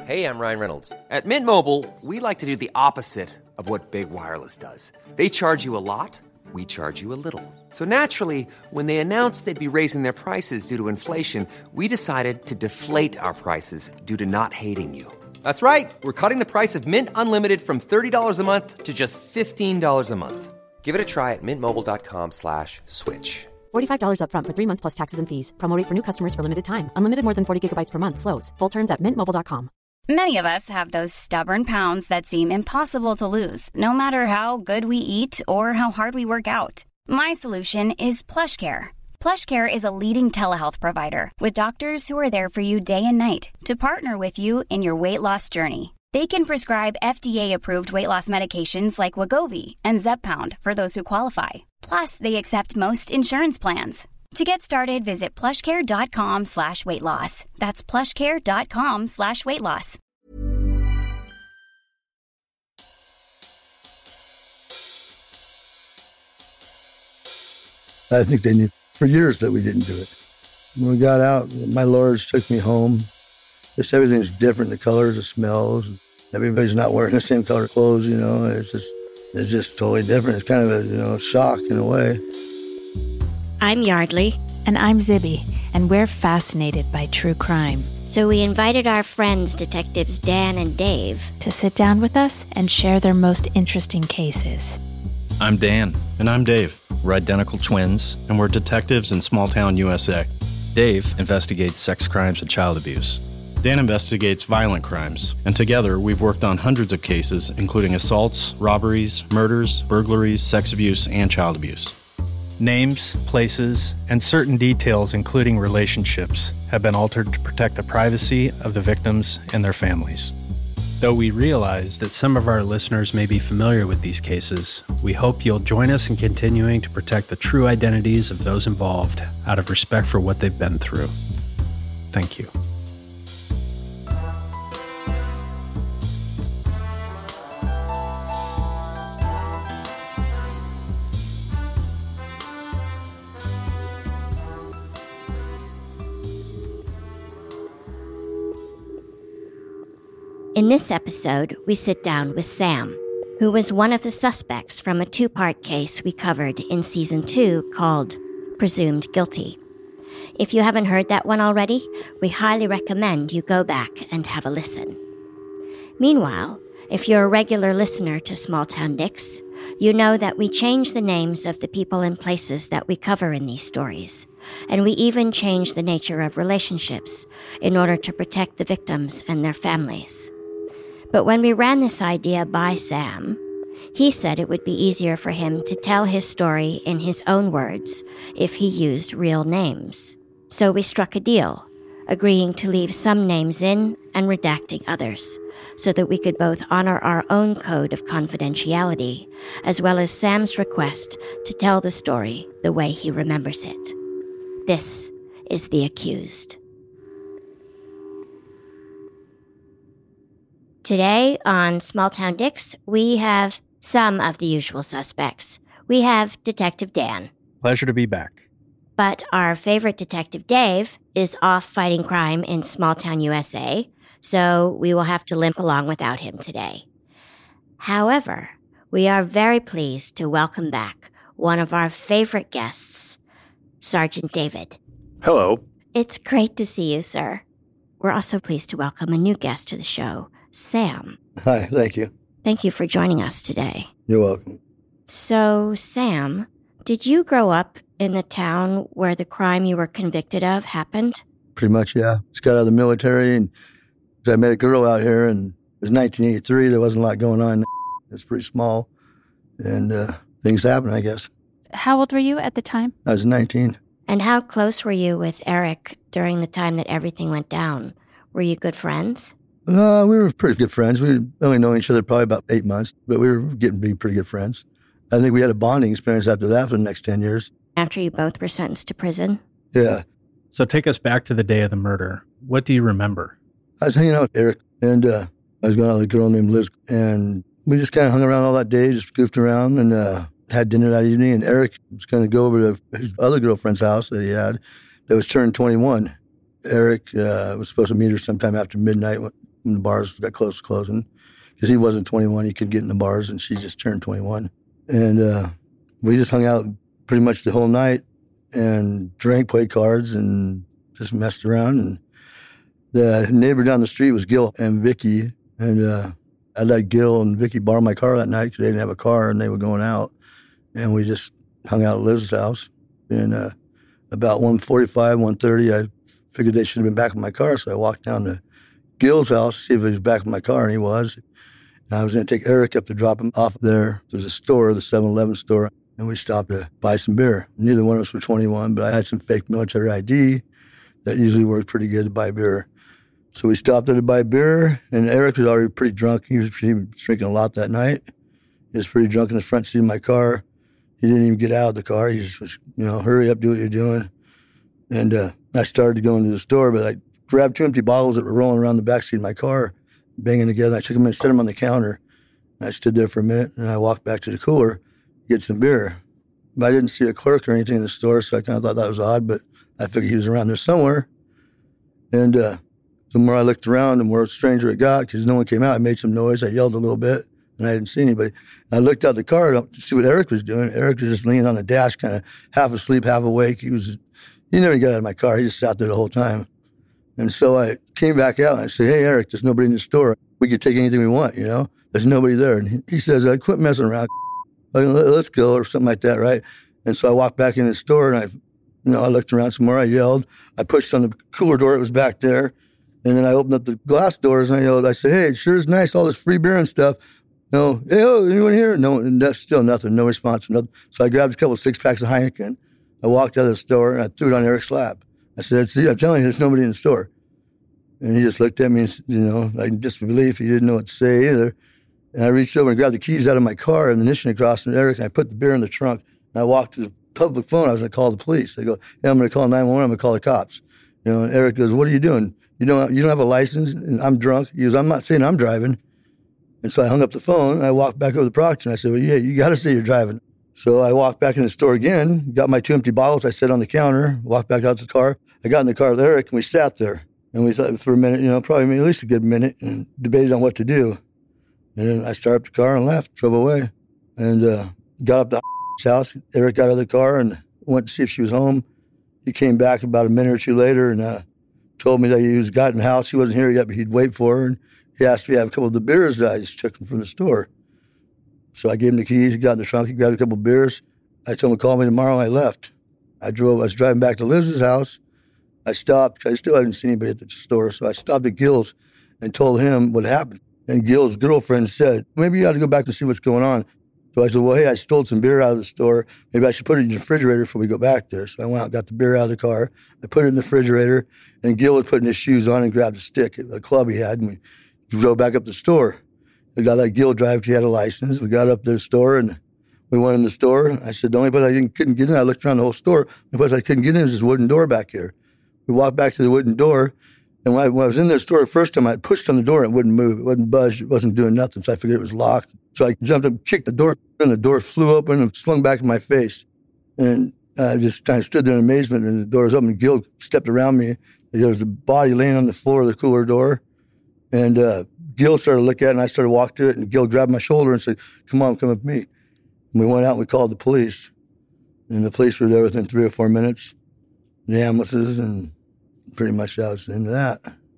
Hey, I'm Ryan Reynolds. At Mint Mobile, we like to do the opposite of what Big Wireless does. They charge you a lot, we charge you a little. So naturally, when they announced they'd be raising their prices due to inflation, we decided to deflate our prices due to not hating you. That's right. We're cutting the price of Mint Unlimited from $30 a month to just $15 a month. Give it a try at mintmobile.com/switch. $45 up front for 3 months plus taxes and fees. Promo rate for new customers for limited time. Unlimited more than 40 gigabytes per month. Slows full terms at mintmobile.com. Many of us have those stubborn pounds that seem impossible to lose, no matter how good we eat or how hard we work out. My solution is PlushCare. PlushCare is a leading telehealth provider with doctors who are there for you day and night to partner with you in your weight loss journey. They can prescribe FDA-approved weight loss medications like Wegovy and Zepbound for those who qualify. Plus, they accept most insurance plans. To get started, visit plushcare.com/weightloss. That's plushcare.com/weightloss. I think they knew for years that we didn't do it. When we got out, my lawyers took me home. Just everything's different, the colors, the smells. Everybody's not wearing the same color clothes, you know. It's just totally different. It's kind of a shock in a way. I'm Yardley. And I'm Zibby, and we're fascinated by true crime. So we invited our friends, Detectives Dan and Dave, to sit down with us and share their most interesting cases. I'm Dan. And I'm Dave. We're identical twins, and we're detectives in small-town USA. Dave investigates sex crimes and child abuse. Dan investigates violent crimes, and together we've worked on hundreds of cases, including assaults, robberies, murders, burglaries, sex abuse, and child abuse. Names, places, and certain details, including relationships, have been altered to protect the privacy of the victims and their families. Though we realize that some of our listeners may be familiar with these cases, we hope you'll join us in continuing to protect the true identities of those involved out of respect for what they've been through. Thank you. In this episode, we sit down with Sam, who was one of the suspects from a 2-part case we covered in Season 2 called Presumed Guilty. If you haven't heard that one already, we highly recommend you go back and have a listen. Meanwhile, if you're a regular listener to Small Town Dicks, you know that we change the names of the people and places that we cover in these stories, and we even change the nature of relationships in order to protect the victims and their families. But when we ran this idea by Sam, he said it would be easier for him to tell his story in his own words if he used real names. So we struck a deal, agreeing to leave some names in and redacting others, so that we could both honor our own code of confidentiality, as well as Sam's request to tell the story the way he remembers it. This is The Accused. Today on Small Town Dicks, we have some of the usual suspects. We have Detective Dan. Pleasure to be back. But our favorite Detective Dave is off fighting crime in small town USA, so we will have to limp along without him today. However, we are very pleased to welcome back one of our favorite guests, Sergeant David. Hello. It's great to see you, sir. We're also pleased to welcome a new guest to the show, Sam. Hi, thank you. Thank you for joining us today. You're welcome. So, Sam, did you grow up in the town where the crime you were convicted of happened? Pretty much, yeah. Just got out of the military, and I met a girl out here, and it was 1983. There wasn't a lot going on. It was pretty small, and things happened, I guess. How old were you at the time? I was 19. And how close were you with Eric during the time that everything went down? Were you good friends? We were pretty good friends. We only known each other probably about 8 months, but we were getting to be pretty good friends. I think we had a bonding experience after that for the next 10 years. After you both were sentenced to prison? Yeah. So take us back to the day of the murder. What do you remember? I was hanging out with Eric, and I was going out with a girl named Liz, and we just kind of hung around all that day, just goofed around, and had dinner that evening, and Eric was going to go over to his other girlfriend's house that he had that was turned 21. Eric was supposed to meet her sometime after midnight when the bars got close to closing, because he wasn't 21. He could get in the bars, and she just turned 21. And we just hung out pretty much the whole night and drank, played cards, and just messed around. And the neighbor down the street was Gil and Vicky, and I let Gil and Vicky borrow my car that night because they didn't have a car and they were going out. And we just hung out at Liz's house. And about 1:45, 1:30, I figured they should have been back in my car, so I walked down to Gil's house to see if he was back in my car, and he was. And I was going to take Eric up to drop him off there. There's a store, the 7-Eleven store, and we stopped to buy some beer. Neither one of us were 21, but I had some fake military ID that usually worked pretty good to buy beer. So we stopped there to buy beer, and Eric was already pretty drunk. He was drinking a lot that night. He was pretty drunk in the front seat of my car. He didn't even get out of the car. He just was, hurry up, do what you're doing. And I started to go into the store, but I grabbed 2 empty bottles that were rolling around the backseat of my car, banging together. I took them and set them on the counter. And I stood there for a minute, and I walked back to the cooler to get some beer. But I didn't see a clerk or anything in the store, so I kind of thought that was odd, but I figured he was around there somewhere. And the more I looked around, the more stranger it got, because no one came out. I made some noise. I yelled a little bit, and I didn't see anybody. I looked out the car to see what Eric was doing. Eric was just leaning on the dash, kind of half asleep, half awake. He never got out of my car. He just sat there the whole time. And so I came back out, and I said, "Hey, Eric, there's nobody in the store. We could take anything we want, There's nobody there." And he says, "Quit messing around. Let's go," or something like that, right? And so I walked back in the store, and I looked around some more. I yelled. I pushed on the cooler door. It was back there. And then I opened up the glass doors, and I yelled. I said, "Hey, it sure is nice, all this free beer and stuff. Hey, anyone here?" No, and that's still nothing, no response, nothing. So I grabbed a couple of 6-packs of Heineken. I walked out of the store, and I threw it on Eric's lap. I said, "See, I'm telling you, there's nobody in the store." And he just looked at me, like in disbelief. He didn't know what to say either. And I reached over and grabbed the keys out of my car, ammunition across from Eric, and I put the beer in the trunk. And I walked to the public phone. I was going to call the police. They go, "Yeah, I'm going to call 911. I'm going to call the cops." And Eric goes, "What are you doing? You don't have a license?" And I'm drunk. He goes, "I'm not saying I'm driving." And so I hung up the phone, and I walked back over to Proctor, and I said, "Well, yeah, you got to say you're driving." So I walked back in the store again, got my 2 empty bottles I set on the counter, walked back out to the car. I got in the car with Eric, and we sat there. And we thought for a minute, probably at least a good minute, and debated on what to do. And then I started up the car and left, drove away, and got up to the house. Eric got out of the car and went to see if she was home. He came back about a minute or two later and told me that he got in the house. He wasn't here yet, but he'd wait for her. And he asked me to have a couple of the beers that I just took him from the store. So I gave him the keys. He got in the trunk. He grabbed a couple of beers. I told him to call me tomorrow, and I left. I was driving back to Liz's house. I stopped. I still hadn't seen anybody at the store, so I stopped at Gil's and told him what happened. And Gil's girlfriend said, "Maybe you ought to go back to see what's going on." So I said, "Well, hey, I stole some beer out of the store. Maybe I should put it in the refrigerator before we go back there." So I went out and got the beer out of the car. I put it in the refrigerator, and Gil was putting his shoes on and grabbed a stick, a club he had, and we drove back up the store. I got let Gil drive because he had a license. We got up to the store, and we went in the store. I said, "The only place I couldn't get in," I looked around the whole store, "the only place I couldn't get in is this wooden door back here." We walked back to the wooden door, and when I was in the store the first time, I pushed on the door and it wouldn't move. It wouldn't budge. It wasn't doing nothing, so I figured it was locked. So I jumped up, kicked the door, and the door flew open and swung back in my face. And I just kind of stood there in amazement, and the door was open. Gil stepped around me. There was a body laying on the floor of the cooler door. And Gil started to look at it, and I started to walk to it, and Gil grabbed my shoulder and said, "Come on, come with me." And we went out and we called the police. And the police were there within 3 or 4 minutes. The ambulances, and pretty much that was the end of that.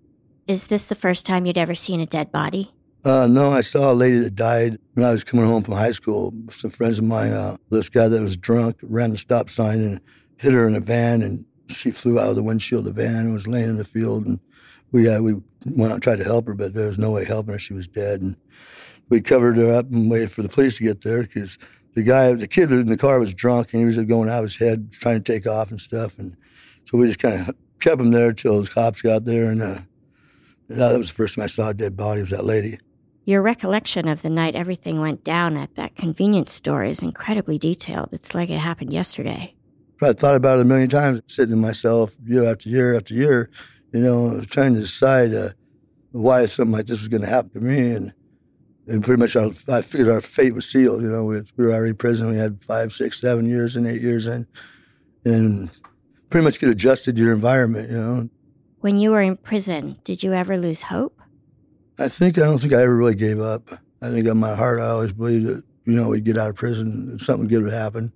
Is this the first time you'd ever seen a dead body? No, I saw a lady that died when I was coming home from high school. Some friends of mine, this guy that was drunk ran the stop sign and hit her in a van, and she flew out of the windshield of the van and was laying in the field. And we went out and tried to help her, but there was no way helping her. She was dead. And we covered her up and waited for the police to get there because the kid in the car was drunk, and he was going out of his head trying to take off and stuff. And so we just kind of kept him there until the cops got there. And that was the first time I saw a dead body, was that lady. Your recollection of the night everything went down at that convenience store is incredibly detailed. It's like it happened yesterday. I thought about it a million times, sitting to myself year after year after year, trying to decide why something like this was going to happen to me. And pretty much I figured our fate was sealed. We were already in prison. We had 5, 6, 7 years and 8 years in. And pretty much get adjusted to your environment, When you were in prison, did you ever lose hope? I don't think I ever really gave up. I think in my heart I always believed that, we'd get out of prison and something good would happen.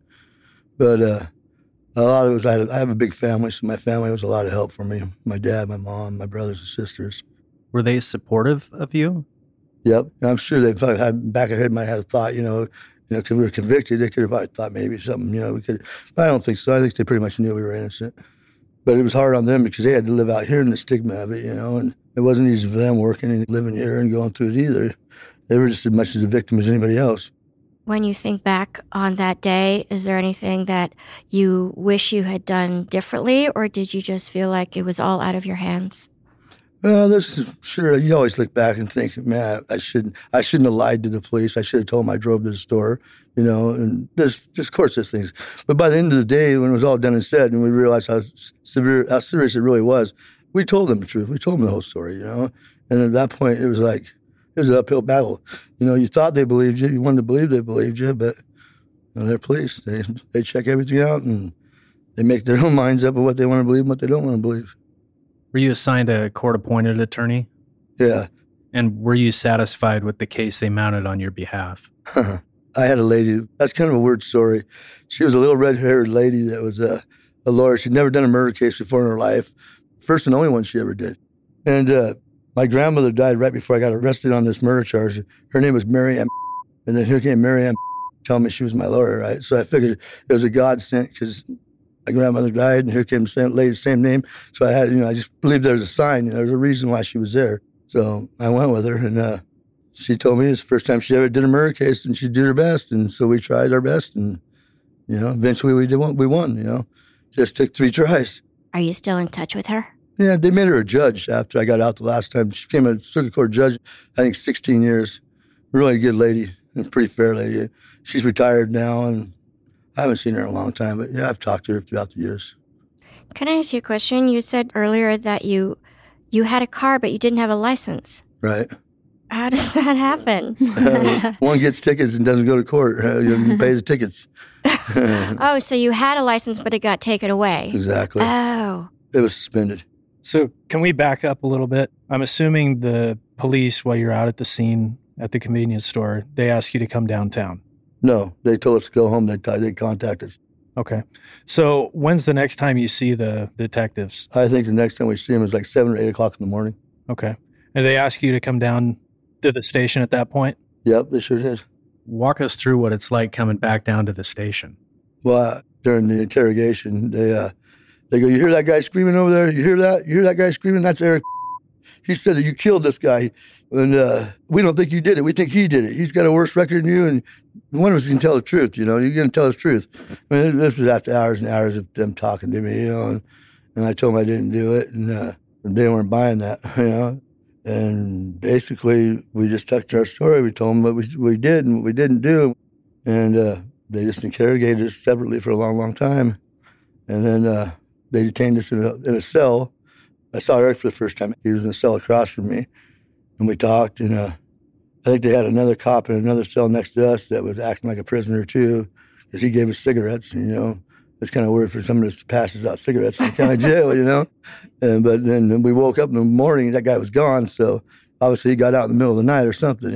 But a lot of it was I have a big family, so my family was a lot of help for me. My dad, my mom, my brothers and sisters. Were they supportive of you? Yep. I'm sure they probably had, back of their head might have thought, because we were convicted, they could have probably thought maybe something, we could. But I don't think so. I think they pretty much knew we were innocent. But it was hard on them because they had to live out here in the stigma of it, and it wasn't easy for them working and living here and going through it either. They were just as much as a victim as anybody else. When you think back on that day, is there anything that you wish you had done differently, or did you just feel like it was all out of your hands? Well, sure. You always look back and think, man, I shouldn't have lied to the police. I should have told them I drove to the store, and there's of course there's things. But by the end of the day, when it was all done and said, and we realized how serious it really was, we told them the truth. We told them the whole story, And at that point, it was like, it was an uphill battle. You thought they believed you. You wanted to believe they believed you, but they're police. They check everything out, and they make their own minds up of what they want to believe and what they don't want to believe. Were you assigned a court-appointed attorney? Yeah. And were you satisfied with the case they mounted on your behalf? I had a lady, that's kind of a weird story. She was a little red-haired lady that was a lawyer. She'd never done a murder case before in her life. First and only one she ever did. And my grandmother died right before I got arrested on this murder charge. Her name was Mary Ann, and then here came Mary Ann telling me she was my lawyer, right? So I figured it was a godsend because my grandmother died, and here came the same name. So I had, I just believed there was a sign. There's a reason why she was there. So I went with her, and she told me it's the first time she ever did a murder case, and she did her best. And so we tried our best, and, eventually we won, Just took 3 tries. Are you still in touch with her? Yeah, they made her a judge after I got out the last time. She became a circuit court judge, I think 16 years. Really good lady, and pretty fair lady. She's retired now, and I haven't seen her in a long time, but yeah, I've talked to her throughout the years. Can I ask you a question? You said earlier that you had a car, but you didn't have a license. Right. How does that happen? One gets tickets and doesn't go to court. You pay the tickets. Oh, so you had a license, but it got taken away. Exactly. Oh. It was suspended. So can we back up a little bit? I'm assuming the police, while you're out at the scene at the convenience store, they ask you to come downtown. No, they told us to go home. They contact us. Okay. So when's the next time you see the detectives? I think the next time we see them is like 7 or 8 o'clock in the morning. Okay. And they ask you to come down to the station at that point? Yep, they sure did. Walk us through what it's like coming back down to the station. Well, during the interrogation, they go, you hear that guy screaming over there? You hear that? You hear that guy screaming? That's Eric. He said that you killed this guy, and we don't think you did it. We think he did it. He's got a worse record than you, and one of us can tell the truth, You're going to tell us the truth. I mean, this was after hours and hours of them talking to me, and I told them I didn't do it, and they weren't buying that, And basically, we just stuck to our story. We told them what we did and what we didn't do, and they just interrogated us separately for a long, long time. And then they detained us in a cell. I saw Eric for the first time. He was in a cell across from me, and we talked. And I think they had another cop in another cell next to us that was acting like a prisoner too, because he gave us cigarettes. It's kind of weird for somebody to pass us out cigarettes in the county jail, But then we woke up in the morning, that guy was gone. So obviously he got out in the middle of the night or something,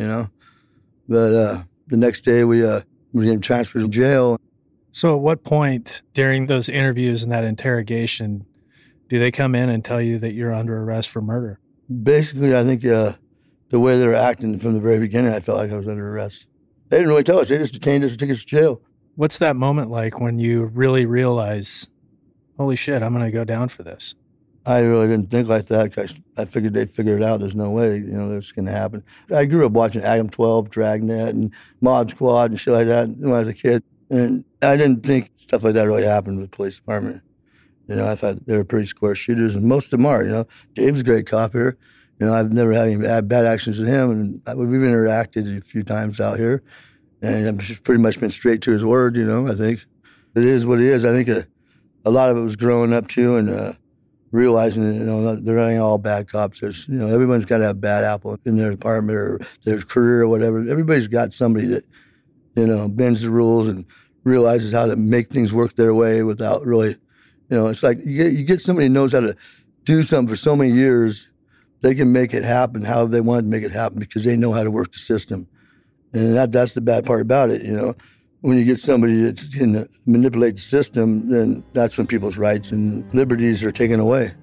But the next day we were getting transferred to jail. So at what point during those interviews and that interrogation do they come in and tell you that you're under arrest for murder? Basically, I think the way they were acting from the very beginning, I felt like I was under arrest. They didn't really tell us. They just detained us and took us to jail. What's that moment like when you really realize, holy shit, I'm going to go down for this? I really didn't think like that because I figured they'd figure it out. There's no way, this going to happen. I grew up watching Adam 12, Dragnet, and Mod Squad and shit like that when I was a kid. And I didn't think stuff like that really happened with the police department. I thought they were pretty square shooters, and most of them are. Dave's a great cop here. I've never had any bad actions with him, and we've interacted a few times out here. And I've pretty much been straight to his word, I think. It is what it is. I think a lot of it was growing up, too, and realizing that they're not all bad cops. There's, everyone's got to have a bad apple in their department or their career or whatever. Everybody's got somebody that, bends the rules and realizes how to make things work their way without really, it's like you get somebody who knows how to do something for so many years They can make it happen how they want to make it happen because they know how to work the system. And that's the bad part about it, you know. When you get somebody that can manipulate the system, then that's when people's rights and liberties are taken away.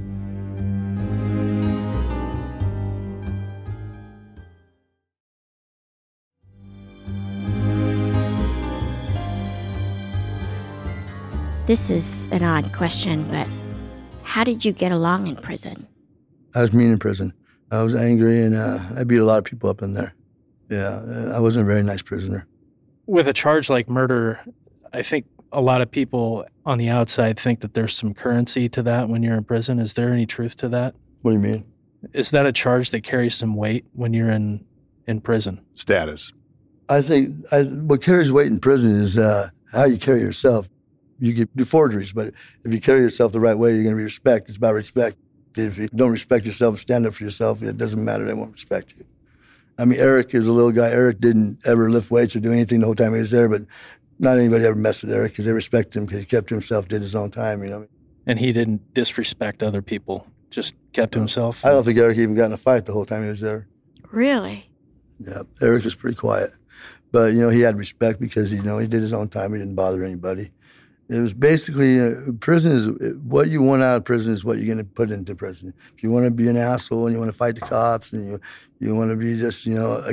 This is an odd question, but how did you get along in prison? I was mean in prison. I was angry, and I beat a lot of people up in there. Yeah, I wasn't a very nice prisoner. With a charge like murder, I think a lot of people on the outside think that there's some currency to that when you're in prison. Is there any truth to that? What do you mean? Is that a charge that carries some weight when you're in prison? Status. I think what carries weight in prison is how you carry yourself. You can do forgeries, but if you carry yourself the right way, you're going to be respected. It's about respect. If you don't respect yourself and stand up for yourself, it doesn't matter. They won't respect you. I mean, Eric is a little guy. Eric didn't ever lift weights or do anything the whole time he was there, but not anybody ever messed with Eric because they respect him because he kept to himself, did his own time, you know. And he didn't disrespect other people, just kept to himself? I don't think Eric even got in a fight the whole time he was there. Really? Yeah, Eric was pretty quiet. But, you know, he had respect because, you know, he did his own time. He didn't bother anybody. It was basically, prison is, what you want out of prison is what you're going to put into prison. If you want to be an asshole and you want to fight the cops and you want to be just, you know,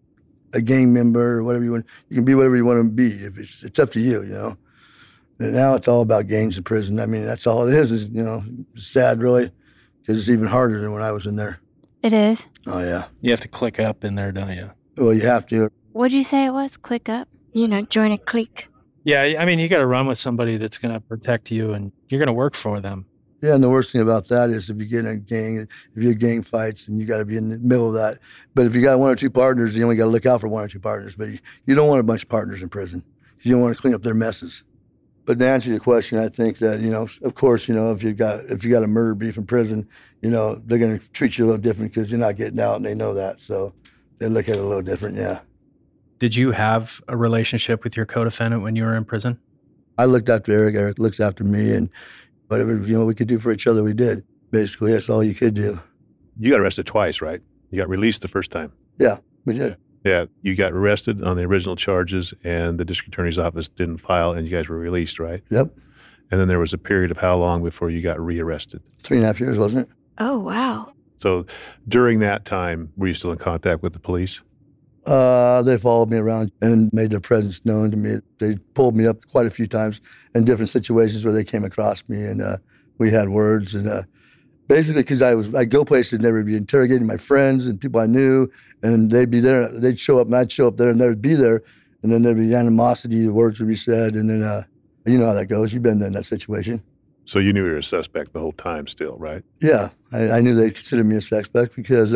a gang member or whatever you want, you can be whatever you want to be. If it's up to you, you know. And now it's all about gangs in prison. I mean, that's all it is, you know, it's sad really, because it's even harder than when I was in there. It is? Oh, yeah. You have to click up in there, don't you? Well, you have to. What'd you say it was? Click up? You know, join a clique. Yeah, I mean, you got to run with somebody that's going to protect you, and you're going to work for them. Yeah, and the worst thing about that is if you get in a gang, if you have gang fights, and you got to be in the middle of that. But if you got one or two partners, you only got to look out for one or two partners. But you don't want a bunch of partners in prison. You don't want to clean up their messes. But to answer your question, I think that, you know, of course, you know, if you got a murder beef in prison, you know, they're going to treat you a little different because you're not getting out, and they know that. So they look at it a little different, yeah. Did you have a relationship with your co-defendant when you were in prison? I looked after Eric. Eric looks after me, and whatever, you know, we could do for each other, we did. Basically, that's all you could do. You got arrested twice, right? You got released the first time. Yeah, we did. Yeah, you got arrested on the original charges, and the district attorney's office didn't file, and you guys were released, right? Yep. And then there was a period of how long before you got rearrested? 3.5 years, wasn't it? Oh, wow. So during that time, were you still in contact with the police? They followed me around and made their presence known to me. They pulled me up quite a few times in different situations where they came across me, and we had words. And basically, because I'd go places and they would be interrogating my friends and people I knew, and they'd be there. They'd show up, and I'd show up there, and they would be there. And then there'd be animosity, the words would be said, and then you know how that goes. You've been there in that situation. So you knew you were a suspect the whole time still, right? Yeah, I knew they considered me a suspect because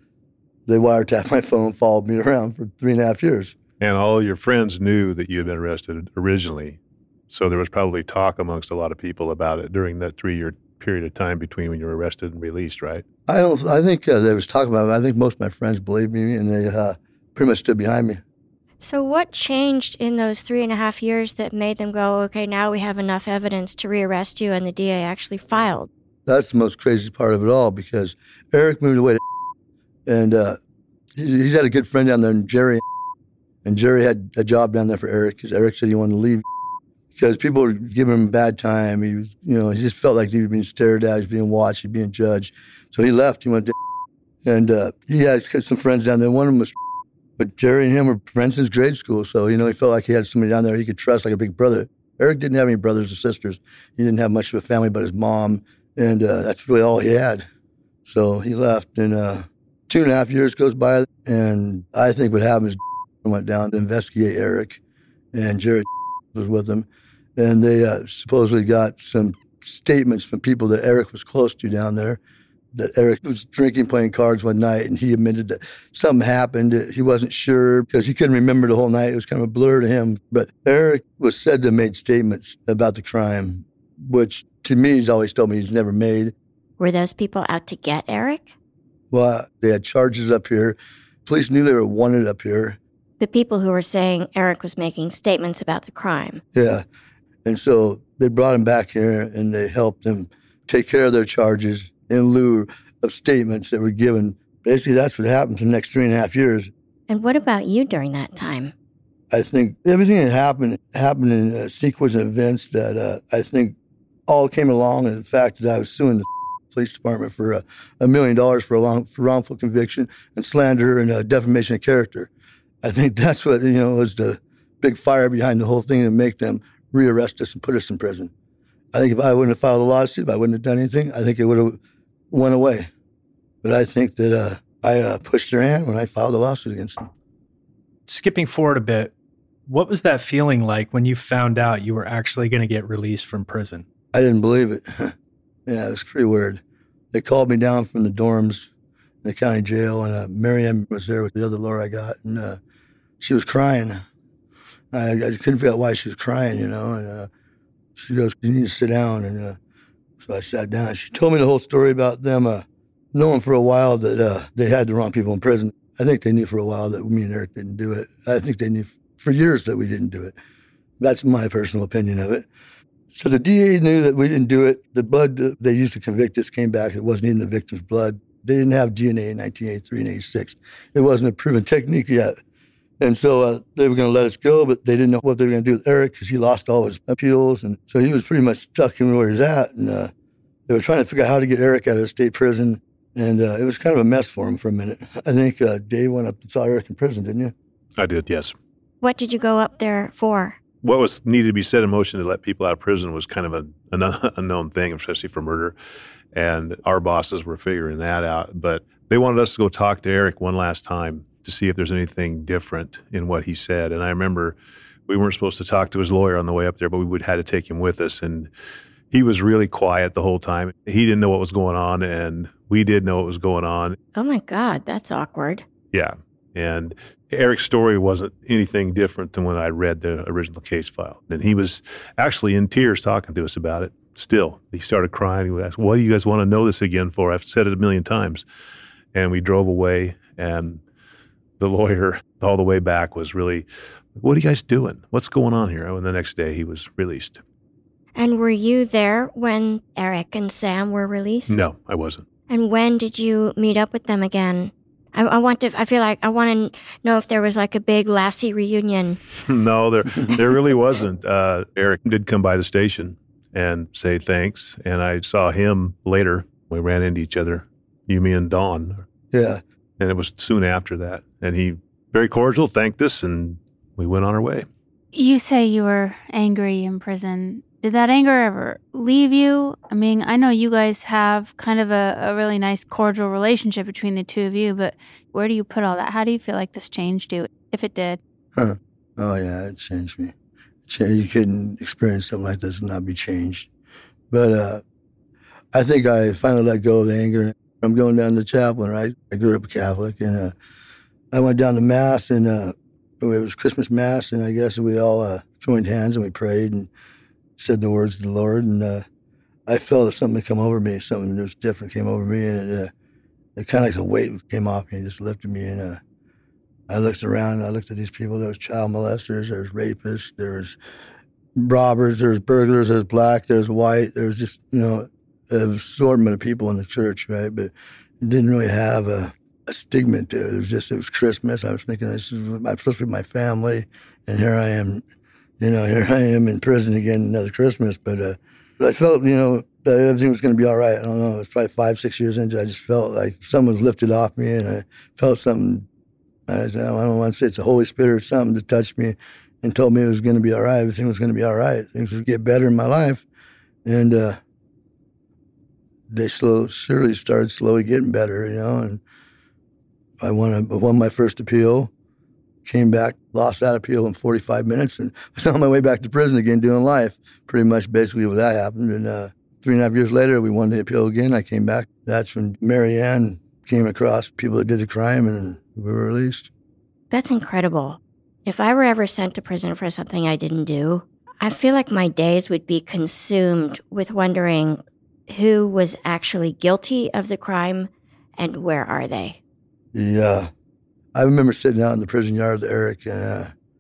they wiretapped my phone, followed me around for 3.5 years. And all your friends knew that you had been arrested originally. So there was probably talk amongst a lot of people about it during that 3-year period of time between when you were arrested and released, right? I think there was talk about it. I think most of my friends believed me, and they pretty much stood behind me. So what changed in those 3.5 years that made them go, okay, now we have enough evidence to rearrest you, and the DA actually filed? That's the most crazy part of it all, because Eric moved away to and he's had a good friend down there, Jerry, and Jerry had a job down there for Eric because Eric said he wanted to leave because people were giving him a bad time. He was, you know, he just felt like he was being stared at, he was being watched, he was being judged. So he left. He went to and he had some friends down there. One of them was, but Jerry and him were friends since grade school. So, you know, he felt like he had somebody down there he could trust, like a big brother. Eric didn't have any brothers or sisters. He didn't have much of a family but his mom, and that's really all he had. So he left, and 2.5 years goes by, and I think what happened is went down to investigate Eric, and Jerry was with him, and they supposedly got some statements from people that Eric was close to down there, that Eric was drinking, playing cards one night, and he admitted that something happened. He wasn't sure because he couldn't remember the whole night. It was kind of a blur to him. But Eric was said to have made statements about the crime, which to me he's always told me he's never made. Were those people out to get Eric? Well, they had charges up here. Police knew they were wanted up here. The people who were saying Eric was making statements about the crime. Yeah. And so they brought him back here, and they helped them take care of their charges in lieu of statements that were given. Basically, that's what happened for the next 3.5 years. And what about you during that time? I think everything that happened in a sequence of events that I think all came along, and the fact that I was suing the police department for $1 million for wrongful conviction and slander and defamation of character. I think that's what, was the big fire behind the whole thing to make them rearrest us and put us in prison. I think if I wouldn't have filed a lawsuit, if I wouldn't have done anything, I think it would have went away. But I think that I pushed their hand when I filed a lawsuit against them. Skipping forward a bit, what was that feeling like when you found out you were actually going to get released from prison? I didn't believe it. Yeah, it was pretty weird. They called me down from the dorms in the county jail, and Mary Ann was there with the other lawyer I got, and she was crying. I couldn't figure out why she was crying, and she goes, "You need to sit down." And so I sat down. She told me the whole story about them knowing for a while that they had the wrong people in prison. I think they knew for a while that me and Eric didn't do it. I think they knew for years that we didn't do it. That's my personal opinion of it. So the DA knew that we didn't do it. The blood that they used to convict us came back. It wasn't even the victim's blood. They didn't have DNA in 1983 and 86. It wasn't a proven technique yet. And so they were going to let us go, but they didn't know what they were going to do with Eric because he lost all his appeals. And so he was pretty much stuck in where he's at. And they were trying to figure out how to get Eric out of the state prison. And it was kind of a mess for him for a minute. I think Dave went up and saw Eric in prison, didn't you? I did, yes. What did you go up there for? What was needed to be set in motion to let people out of prison was kind of an unknown thing, especially for murder. And our bosses were figuring that out. But they wanted us to go talk to Eric one last time to see if there's anything different in what he said. And I remember we weren't supposed to talk to his lawyer on the way up there, but we had to take him with us. And he was really quiet the whole time. He didn't know what was going on, and we did know what was going on. Oh, my God, that's awkward. Yeah. And Eric's story wasn't anything different than when I read the original case file. And he was actually in tears talking to us about it still. He started crying. He would ask, "What do you guys want to know this again for? I've said it 1,000,000 times." And we drove away, and the lawyer all the way back was really, "What are you guys doing? What's going on here?" And the next day he was released. And were you there when Eric and Sam were released? No, I wasn't. And when did you meet up with them again? I feel like I want to know if there was like a big Lassie reunion. No, there really wasn't. Eric did come by the station and say thanks, and I saw him later. We ran into each other, you, me, and Dawn. Yeah. And it was soon after that. And he, very cordial, thanked us, and we went on our way. You say you were angry in prison. Did that anger ever leave you? I mean, I know you guys have kind of a really nice cordial relationship between the two of you, but where do you put all that? How do you feel like this changed you, if it did? Oh, yeah, it changed me. You couldn't experience something like this and not be changed. But I think I finally let go of the anger. I'm going down to the chaplain, right? I grew up a Catholic, and I went down to Mass, and it was Christmas Mass, and I guess we all joined hands and we prayed and said the words of the Lord, and I felt something come over me, something that was different came over me, and it kind of like a weight came off me and just lifted me, and I looked around and I looked at these people. There was child molesters, there was rapists, there was robbers, there was burglars, there was black, there was white, there was just, an assortment of people in the church, right? But it didn't really have a stigma to it. It was Christmas. I was thinking, I'm supposed to be my family, and here I am. Here I am in prison again another Christmas. But I felt, that everything was going to be all right. I don't know. It was probably 5-6 years into it. I just felt like someone was lifted off me, and I felt something. I don't want to say it's the Holy Spirit or something that touched me and told me it was going to be all right. Everything was going to be all right. Things would get better in my life. And they surely started slowly getting better, and I won my first appeal. Came back, lost that appeal in 45 minutes, and was on my way back to prison again doing life. Pretty much basically what that happened. And 3.5 years later, we won the appeal again. I came back. That's when Mary Ann came across people that did the crime, and we were released. That's incredible. If I were ever sent to prison for something I didn't do, I feel like my days would be consumed with wondering who was actually guilty of the crime and where are they. Yeah. I remember sitting out in the prison yard with Eric, and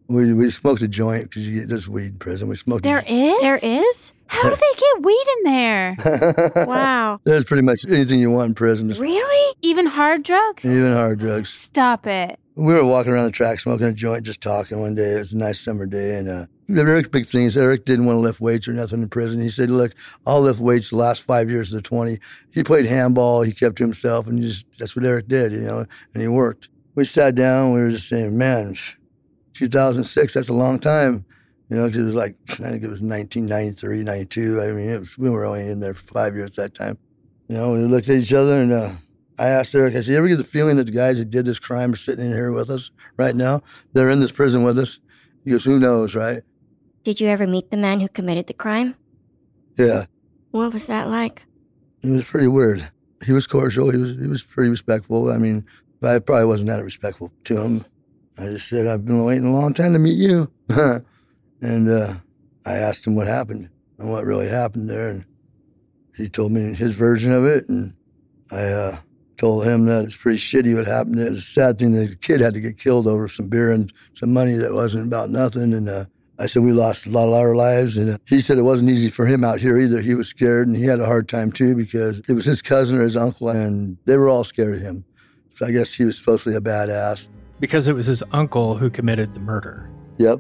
We smoked a joint because you get just weed in prison. We smoked. There is? There is? How do they get weed in there? Wow. There's pretty much anything you want in prison. Really? Even hard drugs? Even hard drugs. Stop it. We were walking around the track smoking a joint, just talking one day. It was a nice summer day. And Eric's big thing is Eric didn't want to lift weights or nothing in prison. He said, look, I'll lift weights the last 5 years of the 20. He played handball. He kept to himself. And that's what Eric did, and he worked. We sat down. We were just saying, man, 2006, that's a long time. Because it was like, I think it was 1993, 92. I mean, we were only in there for 5 years at that time. We looked at each other and I asked Eric, I said, you ever get the feeling that the guys who did this crime are sitting in here with us right now? They're in this prison with us. He goes, who knows, right? Did you ever meet the man who committed the crime? Yeah. What was that like? It was pretty weird. He was cordial. He was pretty respectful. I mean, I probably wasn't that respectful to him. I just said, I've been waiting a long time to meet you. And I asked him what happened and what really happened there. And he told me his version of it. And I told him that it's pretty shitty what happened. It was a sad thing that the kid had to get killed over some beer and some money that wasn't about nothing. And I said, we lost a lot of our lives. And he said it wasn't easy for him out here either. He was scared, and he had a hard time too because it was his cousin or his uncle, and they were all scared of him. So I guess he was supposed to be a badass. Because it was his uncle who committed the murder. Yep.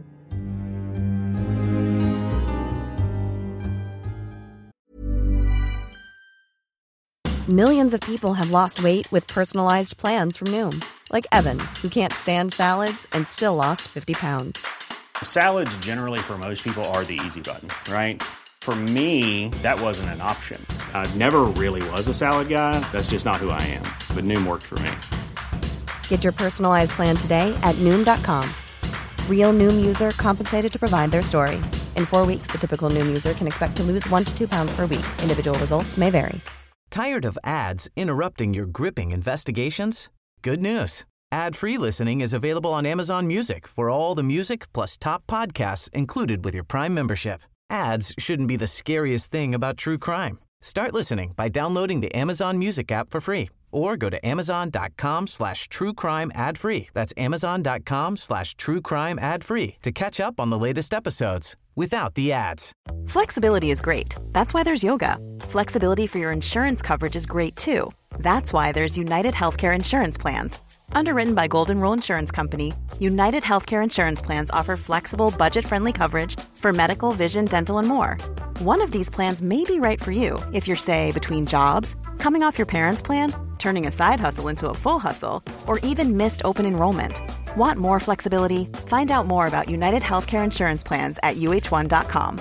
Millions of people have lost weight with personalized plans from Noom. Like Evan, who can't stand salads and still lost 50 pounds. Salads generally for most people are the easy button, right? For me, that wasn't an option. I never really was a salad guy. That's just not who I am. But Noom worked for me. Get your personalized plan today at Noom.com. Real Noom user compensated to provide their story. In 4 weeks, the typical Noom user can expect to lose 1 to 2 pounds per week. Individual results may vary. Tired of ads interrupting your gripping investigations? Good news. Ad-free listening is available on Amazon Music for all the music plus top podcasts included with your Prime membership. Ads shouldn't be the scariest thing about true crime. Start listening by downloading the Amazon Music app for free or go to amazon.com/truecrime ad-free. That's amazon.com/truecrime ad-free to catch up on the latest episodes without the ads. Flexibility is great. That's why there's yoga. Flexibility for your insurance coverage is great too. That's why there's United Healthcare Insurance Plans. Underwritten by Golden Rule Insurance Company, United Healthcare Insurance Plans offer flexible, budget-friendly coverage for medical, vision, dental, and more. One of these plans may be right for you if you're, say, between jobs, coming off your parents' plan, turning a side hustle into a full hustle, or even missed open enrollment. Want more flexibility? Find out more about United Healthcare Insurance Plans at uh1.com.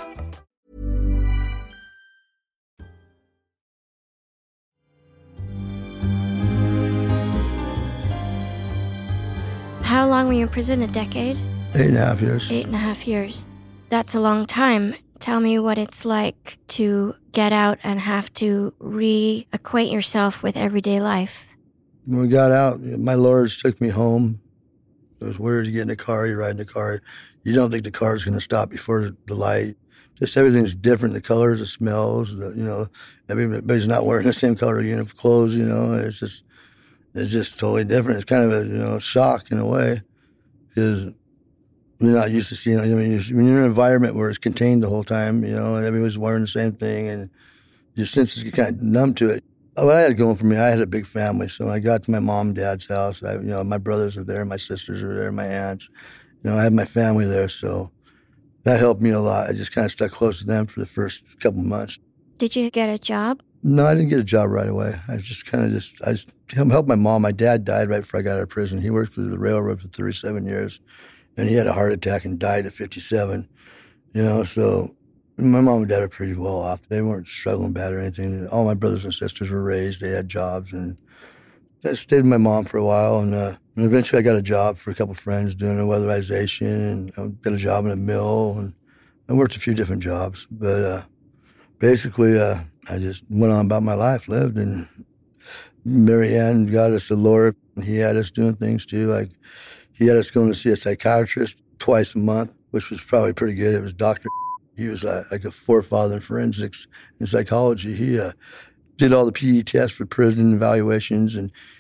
How long were you in prison? A decade? 8.5 years. 8.5 years. That's a long time. Tell me what it's like to get out and have to reacquaint yourself with everyday life. When we got out, my lawyers took me home. It was weird to get in a car, you ride in a car. You don't think the car's going to stop before the light. Just everything's different, the colors, the smells, everybody's not wearing the same color uniform clothes, it's just totally different. It's kind of a shock in a way because you're not used to seeing. When you're in an environment where it's contained the whole time, and everybody's wearing the same thing, and your senses get kind of numb to it. What I had going for me, I had a big family, so when I got to my mom and dad's house, my brothers were there, my sisters were there, my aunts. I had my family there, so that helped me a lot. I just kind of stuck close to them for the first couple of months. Did you get a job? No, I didn't get a job right away. I just helped my mom. My dad died right before I got out of prison. He worked for the railroad for 37 years, and he had a heart attack and died at 57. So my mom and dad are pretty well off. They weren't struggling bad or anything. All my brothers and sisters were raised. They had jobs, and I stayed with my mom for a while, and eventually I got a job for a couple of friends doing a weatherization, and got a job in a mill, and I worked a few different jobs, but basically, I just went on about my life, lived, and Mary Ann got us a lawyer. He had us doing things too, like he had us going to see a psychiatrist twice a month, which was probably pretty good. It was Dr. He was like a forefather in forensics and psychology. He did all the PE tests for prison evaluations, and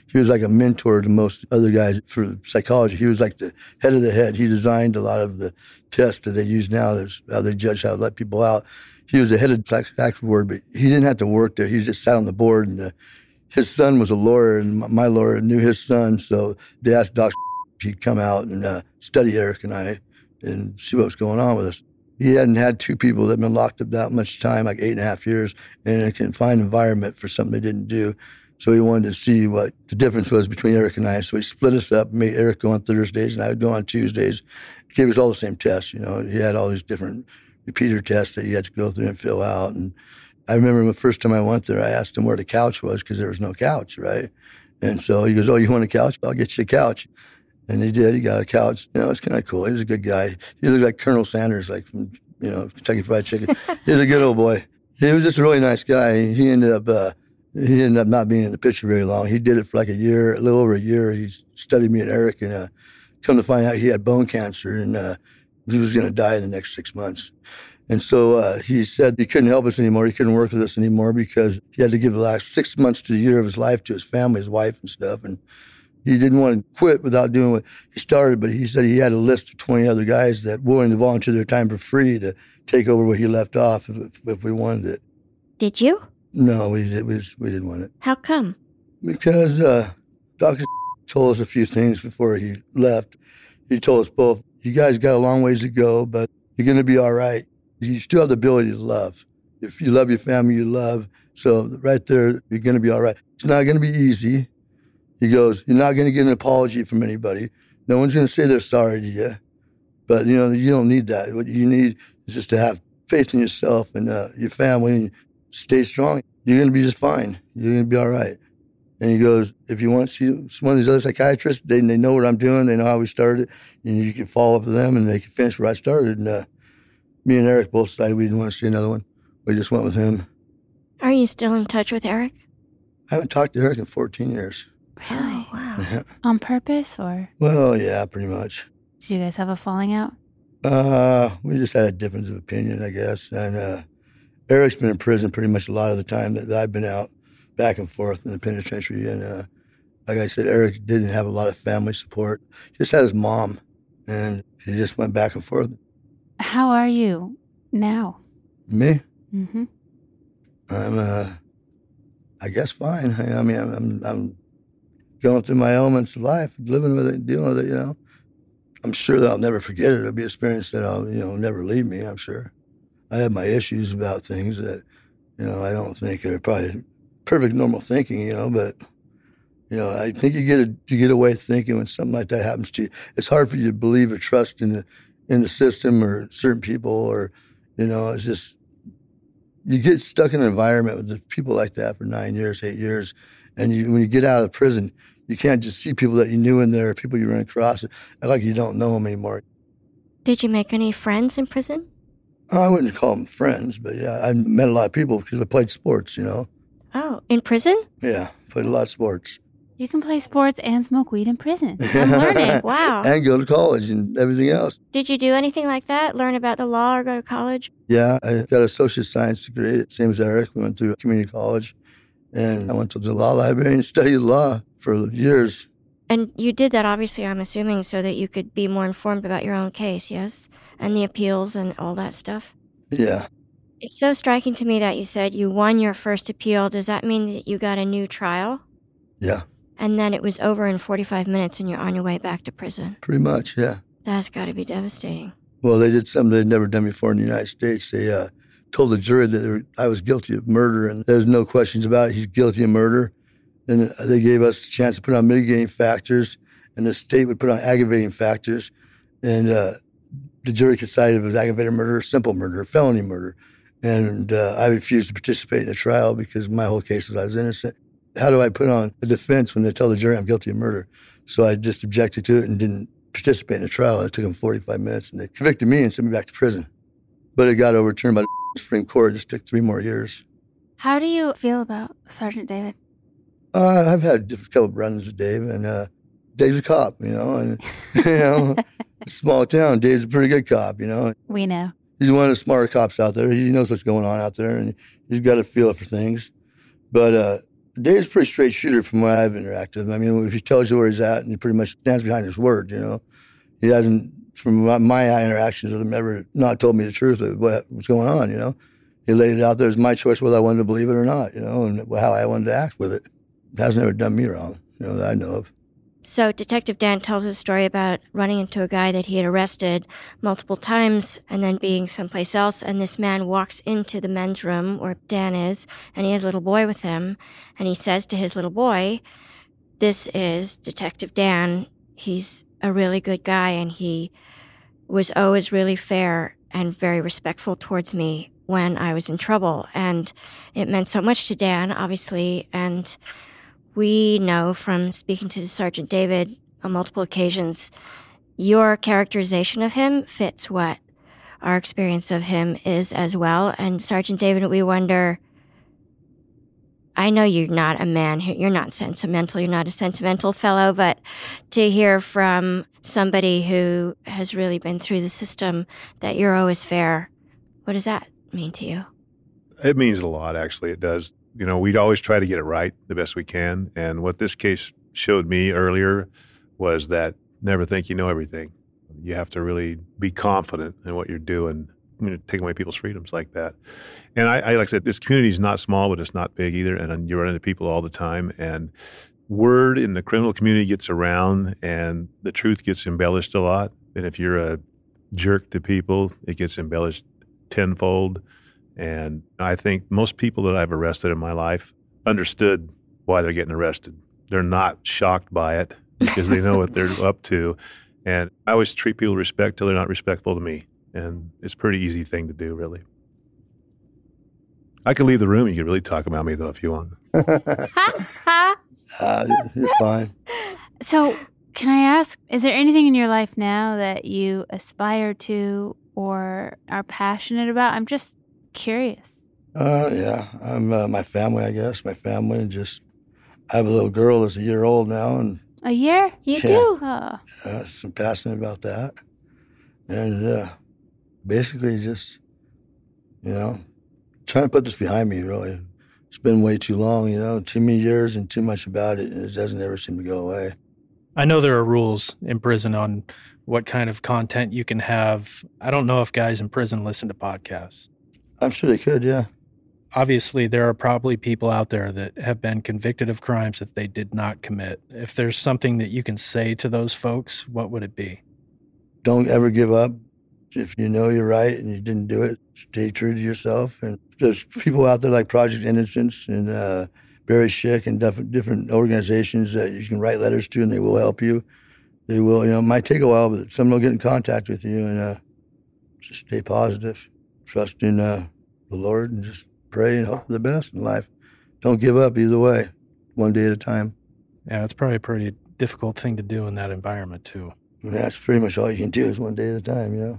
he was like a mentor to most other guys for psychology. He was like the head of the head. He designed a lot of the tests that they use now. That's how they judge how to let people out. He was the head of the psychiatric board, but he didn't have to work there. He just sat on the board, and his son was a lawyer, and my lawyer knew his son, so they asked Dr. if he'd come out and study Eric and I and see what was going on with us. He hadn't had two people that had been locked up that much time, like 8.5 years, in a confined environment for something they didn't do. So he wanted to see what the difference was between Eric and I. So he split us up, made Eric go on Thursdays, and I would go on Tuesdays. He gave us all the same tests, you know. He had all these different repeater tests that you had to go through and fill out. And I remember the first time I went there, I asked him where the couch was because there was no couch, right? And so he goes, "Oh, you want a couch? I'll get you a couch." And he did. He got a couch. You know, it's kind of cool. He was a good guy. He looked like Colonel Sanders, like from, you know, Kentucky Fried Chicken. He was a good old boy. He was just a really nice guy. He ended up not being in the picture very long. He did it for like a year, a little over a year. He studied me and Eric, and come to find out he had bone cancer, and he was going to die in the next 6 months. And so he said he couldn't help us anymore. He couldn't work with us anymore because he had to give the last 6 months to a year of his life to his family, his wife and stuff. And he didn't want to quit without doing what he started, but he said he had a list of 20 other guys that were willing to volunteer their time for free to take over what he left off if we wanted it. Did you? No, we didn't want it. How come? Because Dr. told us a few things before he left. He told us both, you guys got a long ways to go, but you're going to be all right. You still have the ability to love. If you love your family, you love. So right there, you're going to be all right. It's not going to be easy. He goes, you're not going to get an apology from anybody. No one's going to say they're sorry to you. But, you know, you don't need that. What you need is just to have faith in yourself and your family and stay strong. You're going to be just fine. You're going to be all right. And he goes, if you want to see one of these other psychiatrists, they know what I'm doing. They know how we started. And you can follow up with them, and they can finish where I started. And me and Eric both decided we didn't want to see another one. We just went with him. Are you still in touch with Eric? I haven't talked to Eric in 14 years. Really? Oh, wow. Yeah. On purpose, or? Well, yeah, pretty much. Did you guys have a falling out? We just had a difference of opinion, I guess. And Eric's been in prison pretty much a lot of the time that I've been out, back and forth in the penitentiary. And like I said, Eric didn't have a lot of family support. He just had his mom, and he just went back and forth. How are you now? Me? Mm-hmm. I'm, I guess, fine. I mean, I'm going through my elements of life, living with it, dealing with it, you know. I'm sure that I'll never forget it. It'll be an experience that I'll, you know, never leave me, I'm sure. I have my issues about things that, you know, I don't think are probably perfect normal thinking, you know, but, you know, I think you get away thinking when something like that happens to you. It's hard for you to believe or trust in the system or certain people, or, you know, it's just, you get stuck in an environment with people like that for 9 years, 8 years, and when you get out of prison, you can't just see people that you knew in there, people you run across, like you don't know them anymore. Did you make any friends in prison? I wouldn't call them friends, but yeah, I met a lot of people because I played sports, you know. Oh, in prison? Yeah, played a lot of sports. You can play sports and smoke weed in prison. I'm learning. Wow. And go to college and everything else. Did you do anything like that? Learn about the law or go to college? Yeah, I got a social science degree, same as Eric. We went through community college, and I went to the law library and studied law for years. And you did that, obviously, I'm assuming, so that you could be more informed about your own case, yes? And the appeals and all that stuff? Yeah. It's so striking to me that you said you won your first appeal. Does that mean that you got a new trial? Yeah. And then it was over in 45 minutes and you're on your way back to prison? Pretty much, yeah. That's got to be devastating. Well, they did something they'd never done before in the United States. They told the jury that I was guilty of murder, and there's no questions about it. He's guilty of murder. And they gave us a chance to put on mitigating factors, and the state would put on aggravating factors. And the jury could decide if it was aggravated murder, simple murder, felony murder. And I refused to participate in the trial because my whole case was I was innocent. How do I put on a defense when they tell the jury I'm guilty of murder? So I just objected to it and didn't participate in the trial. It took them 45 minutes, and they convicted me and sent me back to prison. But it got overturned by the Supreme Court. It just took 3 more years. How do you feel about Sergeant David? I've had a couple of runs with Dave, and Dave's a cop, you know, and, you know, small town, Dave's a pretty good cop, you know. We know. He's one of the smarter cops out there. He knows what's going on out there, and he's got a feel for things. But Dave's a pretty straight shooter from what I've interacted with him. I mean, if he tells you where he's at and he pretty much stands behind his word, He hasn't, from my interactions with him, ever not told me the truth of what's going on, He laid it out there as my choice whether I wanted to believe it or not, and how I wanted to act with it. It hasn't ever done me wrong, that I know of. So Detective Dan tells a story about running into a guy that he had arrested multiple times and then being someplace else. And this man walks into the men's room where Dan is, and he has a little boy with him. And he says to his little boy, "This is Detective Dan. He's a really good guy, and he was always really fair and very respectful towards me when I was in trouble." And it meant so much to Dan, obviously, and we know from speaking to Sergeant David on multiple occasions, your characterization of him fits what our experience of him is as well. And Sergeant David, we wonder, I know you're not a man, you're not sentimental, you're not a sentimental fellow, but to hear from somebody who has really been through the system that you're always fair, what does that mean to you? It means a lot, actually. It does. We'd always try to get it right the best we can. And what this case showed me earlier was that never think you know everything. You have to really be confident in what you're doing. Taking away people's freedoms like that. And I like I said, this community is not small, but it's not big either. And you run into people all the time. And word in the criminal community gets around and the truth gets embellished a lot. And if you're a jerk to people, it gets embellished tenfold. And I think most people that I've arrested in my life understood why they're getting arrested. They're not shocked by it because they know what they're up to. And I always treat people with respect till they're not respectful to me. And it's a pretty easy thing to do, really. I could leave the room. You could really talk about me, though, if you want. You're fine. So can I ask, is there anything in your life now that you aspire to or are passionate about? I'm just curious. Yeah. I'm my family, I guess. My family, and just I have a little girl that's a year old now, and a year? You do? Oh. I'm passionate about that, and basically just trying to put this behind me. Really, it's been way too long. Too many years and too much about it, and it doesn't ever seem to go away. I know there are rules in prison on what kind of content you can have. I don't know if guys in prison listen to podcasts. I'm sure they could, yeah. Obviously, there are probably people out there that have been convicted of crimes that they did not commit. If there's something that you can say to those folks, what would it be? Don't ever give up. If you know you're right and you didn't do it, stay true to yourself. And there's people out there like Project Innocence and Barry Schick and different organizations that you can write letters to, and they will help you. They will, it might take a while, but someone will get in contact with you, and just stay positive. Trust in the Lord and just pray and hope for the best in life. Don't give up either way, one day at a time. Yeah, it's probably a pretty difficult thing to do in that environment, too. And that's pretty much all you can do is one day at a time,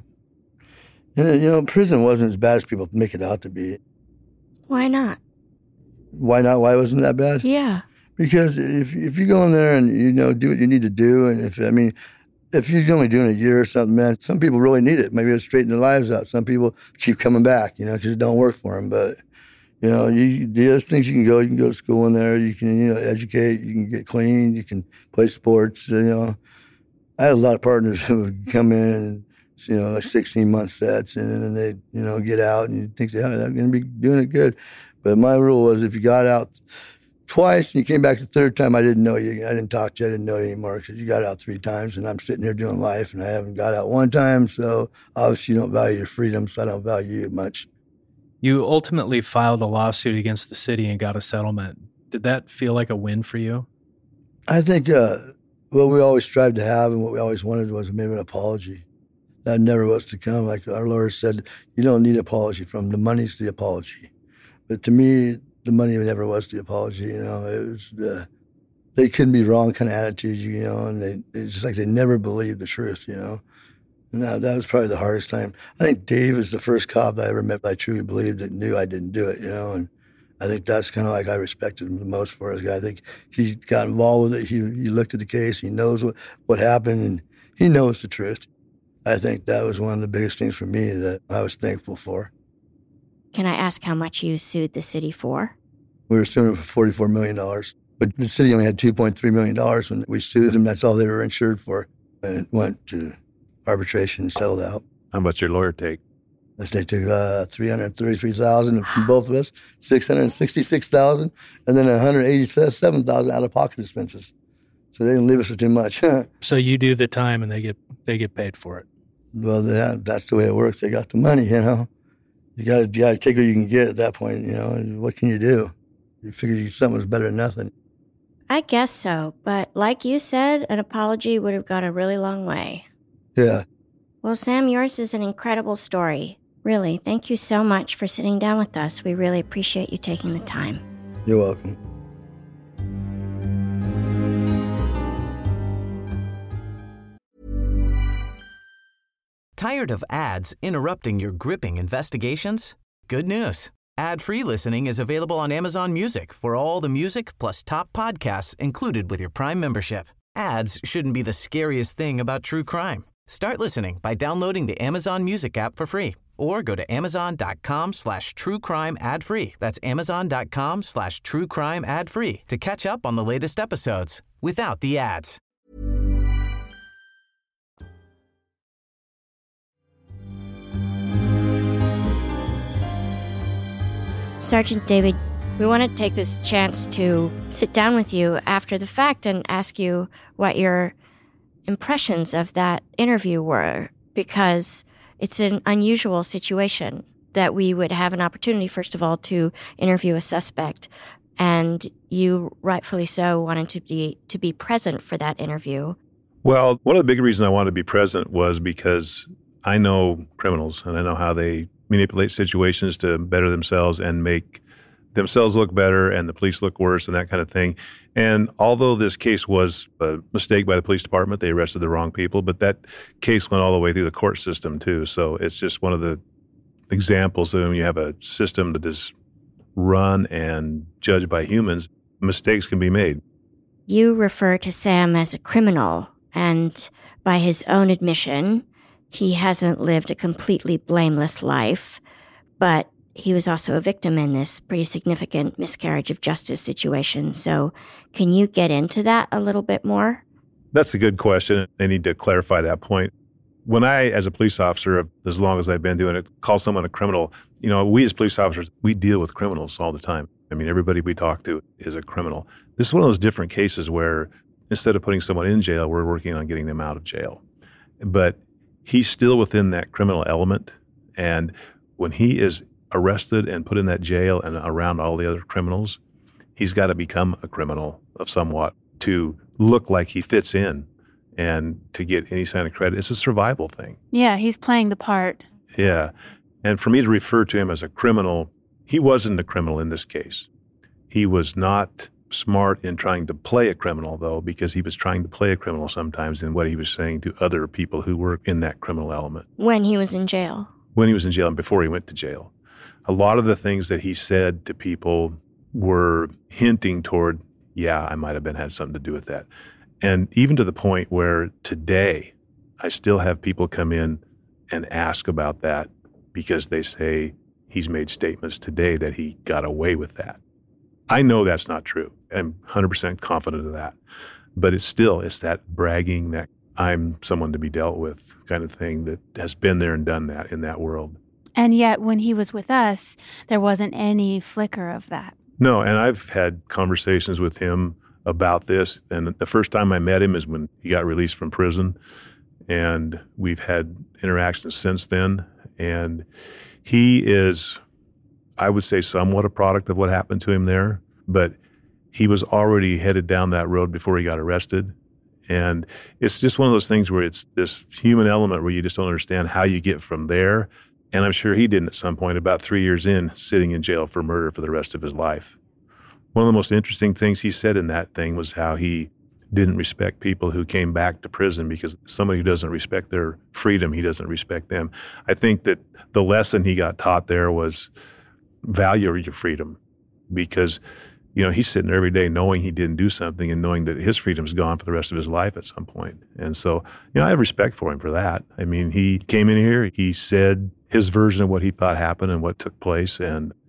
And, prison wasn't as bad as people make it out to be. Why not? Why not? Why wasn't that bad? Yeah. Because if you go in there and, do what you need to do, and if you're only doing a year or something, man, some people really need it. Maybe it'll straighten their lives out. Some people keep coming back, because it don't work for them. But, there's things you can go to school in there. You can, educate. You can get clean. You can play sports. I had a lot of partners who would come in and, like 16-month sets, and then they, get out, and you think, they're going to be doing it good. But my rule was if you got out twice and you came back the third time, I didn't know you. I didn't talk to you. I didn't know you anymore because you got out 3 times, and I'm sitting here doing life, and I haven't got out 1 time. So obviously you don't value your freedom, so I don't value you much. You ultimately filed a lawsuit against the city and got a settlement. Did that feel like a win for you? I think what we always strived to have and what we always wanted was maybe an apology. That never was to come. Like our lawyer said, you don't need an apology from the money's the apology. But to me, the money never was the apology. It was they couldn't be wrong kind of attitude, and it's just like they never believed the truth, And that was probably the hardest time. I think Dave was the first cop I ever met I truly believed that knew I didn't do it, and I think that's kind of like I respected him the most for his guy. I think he got involved with it. He looked at the case. He knows what happened, and he knows the truth. I think that was one of the biggest things for me that I was thankful for. Can I ask how much you sued the city for? We were suing them for $44 million. But the city only had $2.3 million when we sued them. That's all they were insured for. And it went to arbitration and settled out. How much your lawyer take? They took $333,000 from both of us, $666,000, and then $187,000 out of pocket expenses. So they didn't leave us with too much. So you do the time and they get paid for it. Well, yeah, that's the way it works. They got the money, you know. You got to take what you can get at that point, you know. What can you do? You figure something was better than nothing. I guess so, but like you said, an apology would have gone a really long way. Yeah. Well, Sam, yours is an incredible story. Really, thank you so much for sitting down with us. We really appreciate you taking the time. You're welcome. Tired of ads interrupting your gripping investigations? Good news. Ad-free listening is available on Amazon Music for all the music plus top podcasts included with your Prime membership. Ads shouldn't be the scariest thing about true crime. Start listening by downloading the Amazon Music app for free or go to amazon.com/truecrime ad-free. That's amazon.com/truecrime ad-free to catch up on the latest episodes without the ads. Sergeant David, we want to take this chance to sit down with you after the fact and ask you what your impressions of that interview were, because it's an unusual situation that we would have an opportunity, first of all, to interview a suspect, and you, rightfully so, wanted to be present for that interview. Well, one of the big reasons I wanted to be present was because I know criminals, and I know how they manipulate situations to better themselves and make themselves look better and the police look worse and that kind of thing. And although this case was a mistake by the police department, they arrested the wrong people, but that case went all the way through the court system too. So it's just one of the examples of when you have a system that is run and judged by humans, mistakes can be made. You refer to Sam as a criminal, and by his own admission, he hasn't lived a completely blameless life, but he was also a victim in this pretty significant miscarriage of justice situation. So can you get into that a little bit more? That's a good question. I need to clarify that point. When I, as a police officer, as long as I've been doing it, call someone a criminal, you know, we as police officers, we deal with criminals all the time. I mean, everybody we talk to is a criminal. This is one of those different cases where instead of putting someone in jail, we're working on getting them out of jail. But he's still within that criminal element. And when he is arrested and put in that jail and around all the other criminals, he's got to become a criminal of somewhat to look like he fits in and to get any kind of credit. It's a survival thing. Yeah, he's playing the part. Yeah. And for me to refer to him as a criminal, he wasn't a criminal in this case. He was not smart in trying to play a criminal, though, because he was trying to play a criminal sometimes in what he was saying to other people who were in that criminal element. When he was in jail? When he was in jail and before he went to jail. A lot of the things that he said to people were hinting toward, yeah, I might have had something to do with that. And even to the point where today I still have people come in and ask about that because they say he's made statements today that he got away with that. I know that's not true. I'm 100% confident of that. But it's that bragging that I'm someone to be dealt with kind of thing that has been there and done that in that world. And yet when he was with us, there wasn't any flicker of that. No, and I've had conversations with him about this. And the first time I met him is when he got released from prison. And we've had interactions since then. And he is, I would say, somewhat a product of what happened to him there. But he was already headed down that road before he got arrested. And it's just one of those things where it's this human element where you just don't understand how you get from there. And I'm sure he didn't at some point, about 3 years in, sitting in jail for murder for the rest of his life. One of the most interesting things he said in that thing was how he didn't respect people who came back to prison because somebody who doesn't respect their freedom, he doesn't respect them. I think that the lesson he got taught there was value your freedom because, you know, he's sitting there every day knowing he didn't do something and knowing that his freedom's gone for the rest of his life at some point. And so, you know, I have respect for him for that. I mean, he came in here, he said his version of what he thought happened and what took place, and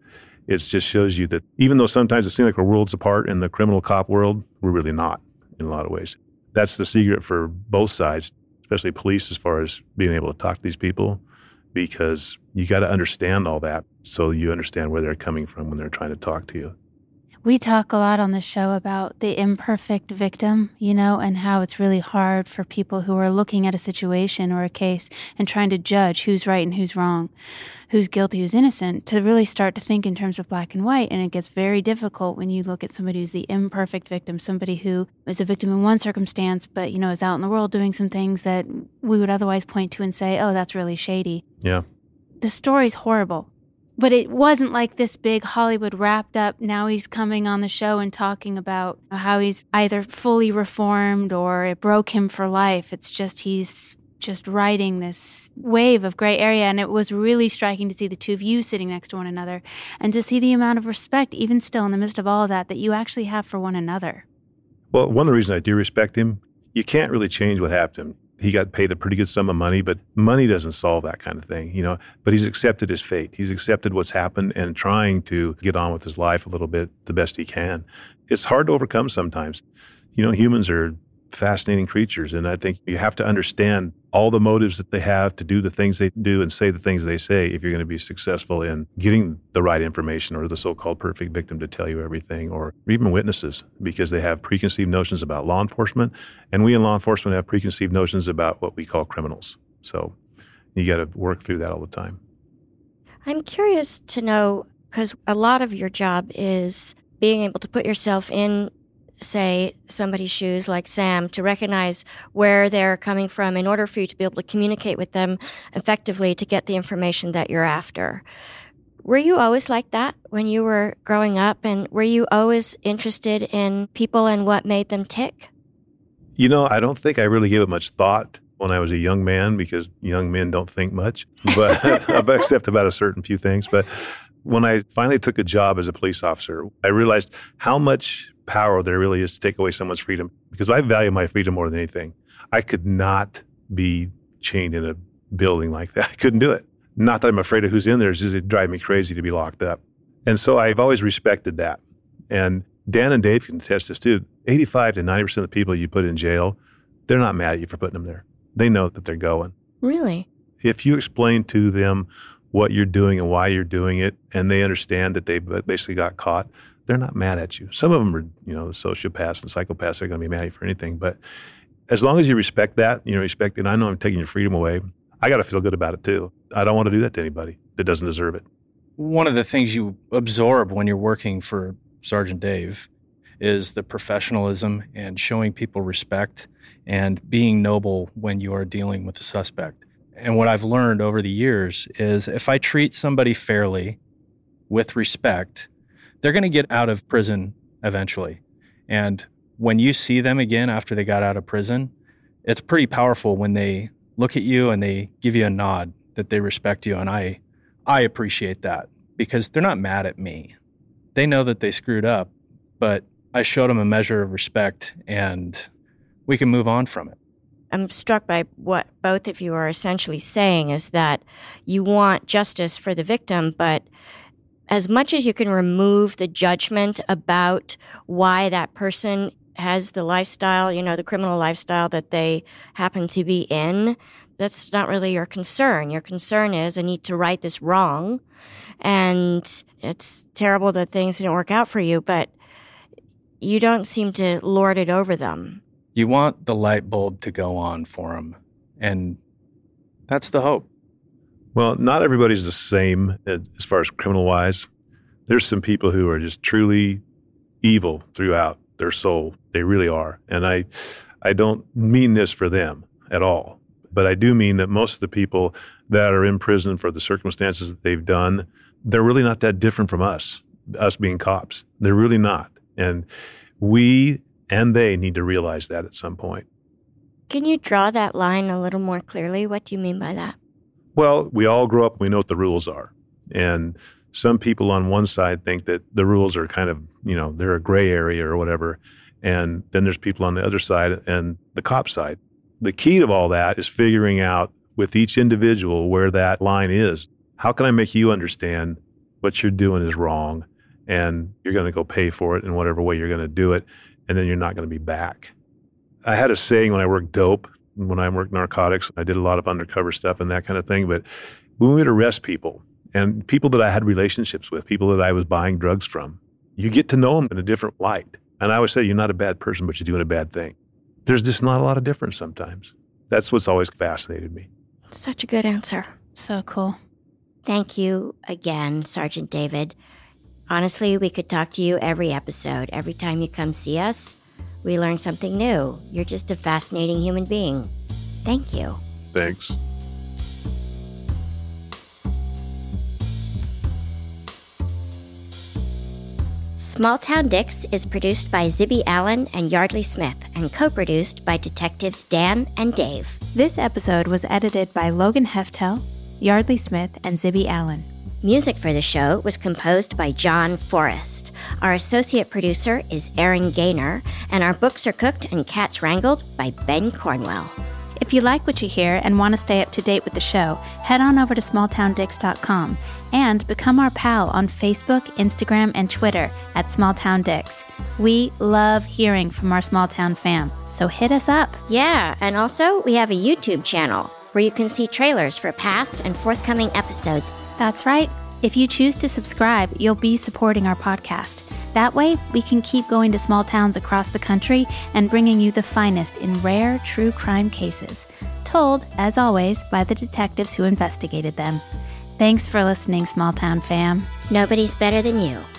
It just shows you that even though sometimes it seems like we're worlds apart in the criminal cop world, we're really not in a lot of ways. That's the secret for both sides, especially police, as far as being able to talk to these people, because you got to understand all that so you understand where they're coming from when they're trying to talk to you. We talk a lot on the show about the imperfect victim, and how it's really hard for people who are looking at a situation or a case and trying to judge who's right and who's wrong, who's guilty, who's innocent, to really start to think in terms of black and white. And it gets very difficult when you look at somebody who's the imperfect victim, somebody who is a victim in one circumstance, but, is out in the world doing some things that we would otherwise point to and say, oh, that's really shady. Yeah. The story's horrible. But it wasn't like this big Hollywood wrapped up, now he's coming on the show and talking about how he's either fully reformed or it broke him for life. It's just he's just riding this wave of gray area. And it was really striking to see the two of you sitting next to one another and to see the amount of respect, even still in the midst of all of that, that you actually have for one another. Well, one of the reasons I do respect him, you can't really change what happened to him. He got paid a pretty good sum of money, but money doesn't solve that kind of thing, But he's accepted his fate. He's accepted what's happened and trying to get on with his life a little bit the best he can. It's hard to overcome sometimes. Humans are fascinating creatures, and I think you have to understand all the motives that they have to do the things they do and say the things they say if you're going to be successful in getting the right information or the so-called perfect victim to tell you everything, or even witnesses, because they have preconceived notions about law enforcement, and we in law enforcement have preconceived notions about what we call criminals. So you got to work through that all the time. I'm curious to know, because a lot of your job is being able to put yourself in, say, somebody's shoes like Sam, to recognize where they're coming from in order for you to be able to communicate with them effectively to get the information that you're after. Were you always like that when you were growing up? And were you always interested in people and what made them tick? I don't think I really gave it much thought when I was a young man, because young men don't think much, but except about a certain few things. But when I finally took a job as a police officer, I realized how much power there really is to take away someone's freedom, because I value my freedom more than anything. I could not be chained in a building like that. I couldn't do it. Not that I'm afraid of who's in there, it's just it'd drive me crazy to be locked up. And so I've always respected that. And Dan and Dave can attest this too. 85 to 90% of the people you put in jail, they're not mad at you for putting them there. They know that they're going. Really? If you explain to them what you're doing and why you're doing it, and they understand that they basically got caught, they're not mad at you. Some of them are, the sociopaths and psychopaths are going to be mad at you for anything. But as long as you respect that, respect it, I know I'm taking your freedom away, I got to feel good about it too. I don't want to do that to anybody that doesn't deserve it. One of the things you absorb when you're working for Sergeant Dave is the professionalism and showing people respect and being noble when you are dealing with a suspect. And what I've learned over the years is if I treat somebody fairly with respect, they're going to get out of prison eventually. And when you see them again after they got out of prison, it's pretty powerful when they look at you and they give you a nod that they respect you. And I appreciate that, because they're not mad at me. They know that they screwed up, but I showed them a measure of respect and we can move on from it. I'm struck by what both of you are essentially saying, is that you want justice for the victim, but as much as you can remove the judgment about why that person has the lifestyle, the criminal lifestyle that they happen to be in, that's not really your concern. Your concern is, I need to right this wrong, and it's terrible that things didn't work out for you, but you don't seem to lord it over them. You want the light bulb to go on for them, and that's the hope. Well, not everybody's the same as far as criminal-wise. There's some people who are just truly evil throughout their soul. They really are. And I don't mean this for them at all. But I do mean that most of the people that are in prison for the circumstances that they've done, they're really not that different from us being cops. They're really not. And we and they need to realize that at some point. Can you draw that line a little more clearly? What do you mean by that? Well, we all grow up, we know what the rules are. And some people on one side think that the rules are kind of, they're a gray area or whatever. And then there's people on the other side and the cop side. The key to all that is figuring out with each individual where that line is. How can I make you understand what you're doing is wrong, and you're going to go pay for it in whatever way you're going to do it, and then you're not going to be back. I had a saying when I worked dope, when I worked narcotics, I did a lot of undercover stuff and that kind of thing, but when we would arrest people, and people that I had relationships with, people that I was buying drugs from, you get to know them in a different light. And I always say, you're not a bad person, but you're doing a bad thing. There's just not a lot of difference sometimes. That's what's always fascinated me. Such a good answer. So cool. Thank you again, Sergeant David. Honestly, we could talk to you every episode. Every time you come see us, we learn something new. You're just a fascinating human being. Thank you. Thanks. Small Town Dicks is produced by Zibby Allen and Yardley Smith and co-produced by detectives Dan and Dave. This episode was edited by Logan Heftel, Yardley Smith, and Zibby Allen. Music for the show was composed by John Forrest. Our associate producer is Aaron Gaynor, and our books are cooked and cats wrangled by Ben Cornwell. If you like what you hear and want to stay up to date with the show, head on over to smalltowndicks.com and become our pal on Facebook, Instagram, and Twitter at SmallTownDicks. We love hearing from our small town fam, so hit us up. Yeah, and also we have a YouTube channel where you can see trailers for past and forthcoming episodes. That's right. If you choose to subscribe, you'll be supporting our podcast. That way, we can keep going to small towns across the country and bringing you the finest in rare true crime cases, told, as always, by the detectives who investigated them. Thanks for listening, small town fam. Nobody's better than you.